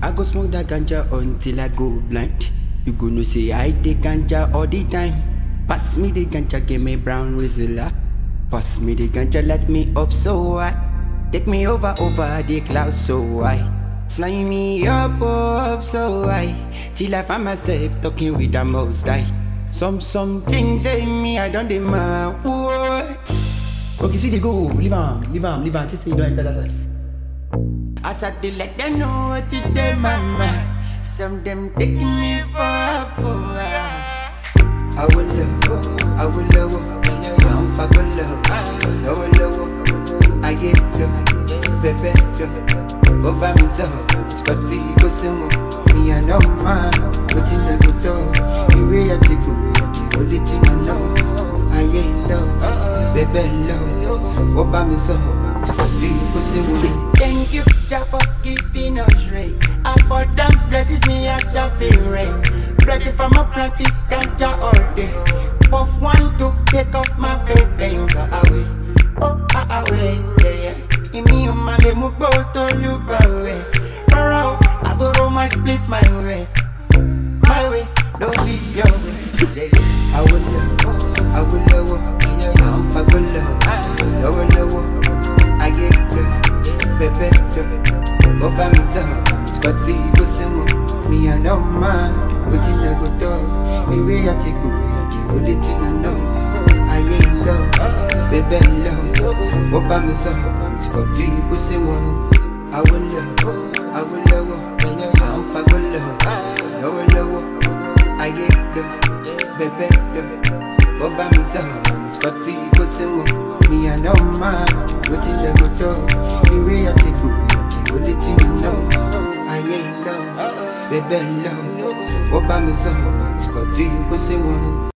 I go smoke that ganja until I go blind. You gonna say I take ganja all the time. Pass me the ganja, give me brown Rizla. Pass me the ganja, let me up so high. Take me over the clouds so high. Fly me up so high. Till I find myself talking with the most high. Some things say me, I don't demand. Okay, see the go, leave on. Just say you don't enter that side. I start to let them know what it is, mama. Some them taking me for a fool. I will love, I'm fucking love. I will love, I get love, baby love. Over me so, Scotty go some me and no man. What in the good dog, the way I take you, the only thing I know. I ain't love, baby love. Over me so, Scotty go some. Thank you, Jah, for giving us rain. Abundant blesses me as Jah feel rain. Bless it from a plenty ganja all day. Puff one to take off my baby away. Away, yeah. In me, man, they move both to you away. Around, I go roll my split my way, don't be your way. I will love, I'm fucking love. I will love, I get love, baby love. Over me so, Scotty go some me and no man. What in the good dog, the way I take you, the only thing I know. I ain't love, baby love. Over me so, Scotty go some. I will love, I'm fucking love. I will love, I get love, baby love. Over me so, Scotty go some me and no man. What in the good dog, the way I take you, the only thing I know. I ain't love, baby love. What about me so? Scotty go some.